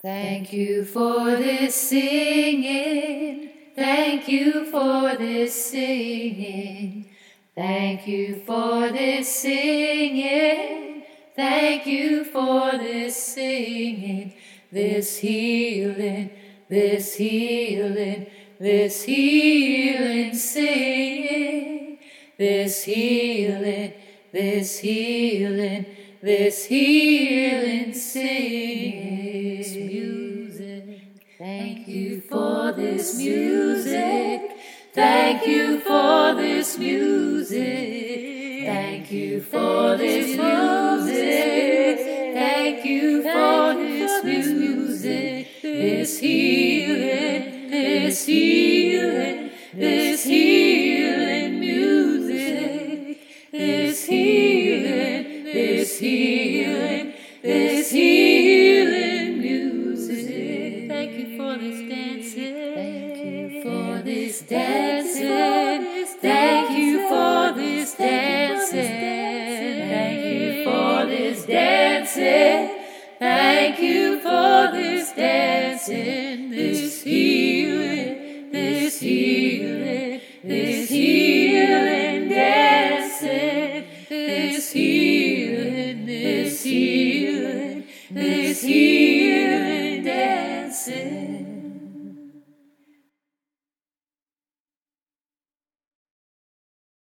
Thank you for this singing. Thank you for this singing. Thank you for this singing. Thank you for this singing. This healing, this healing, this healing singing. This healing, this healing, this healing singing. Music. Thank you for this music. Thank you for this music. Thank you for this music. Thank you for this music. This healing, this healing, this healing music. This healing, this healing, this healing music. Thank you for this dancing. Thank you for this dancing. Thank you for this dancing. Thank you for this dancing. Thank you for this dancing. This healing, this healing, this healing dancing. This healing, this healing, this healing.